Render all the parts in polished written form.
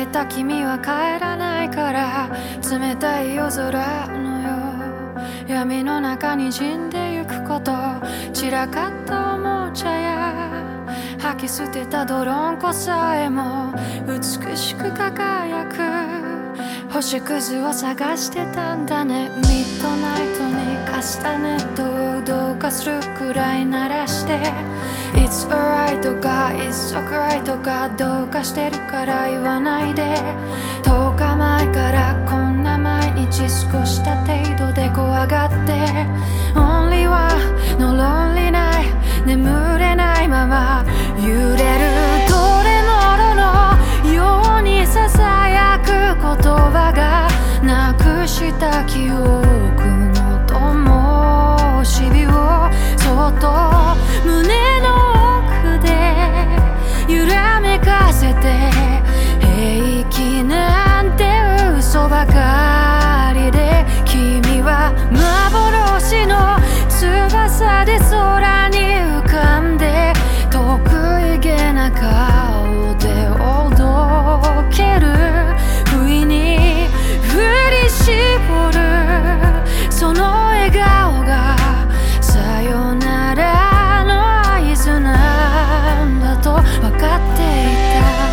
た君は帰らないから冷たい夜空のよう闇の中にじんでゆくこと散らかったおもちゃや吐き捨てた泥んこさえも美しく輝く星屑を探してたんだね。ミッドナイトにカスタネットをどうかするくらい鳴らして It's alright とか It's alright とかどうかしてるから言わないで10日前からこんな毎日過ごした程度で怖がって Only one の Lonely night 眠れないまま揺れるトレモロのようにささやく言葉がなくした記憶の灯火をそっと胸の奥で揺らめかせて平気なんて嘘ばかりで君は幻の翼で空に浮かんで得意げな顔でおどける不意に振り絞るその笑顔がさよならの合図なんだと分かっていた。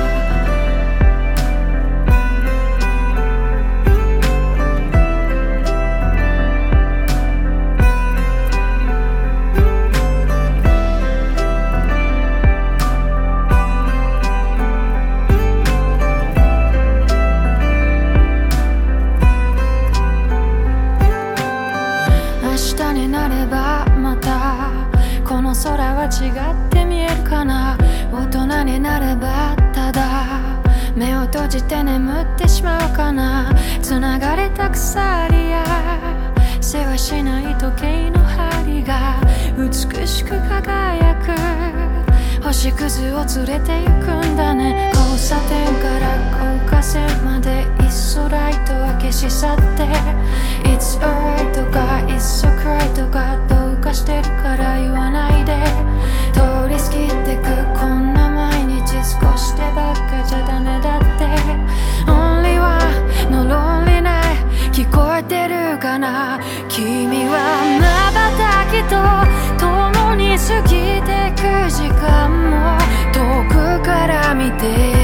明日になればまたこの空は違って見えるかな。大人になればただ目を閉じて眠ってしまうかな。繋がれた鎖やせわしない時計の針が美しく輝く星屑を連れて行くんだね。交差点から高架線までいっそライトは消し去って It's alright とか It's alright とかどうかしてるから言わないで通り過ぎてくこんな毎日少してばっかじゃダメだって Only one の Lonely night 聞こえてるかな。君は瞬きと共に過ぎてく時間も遠くから見て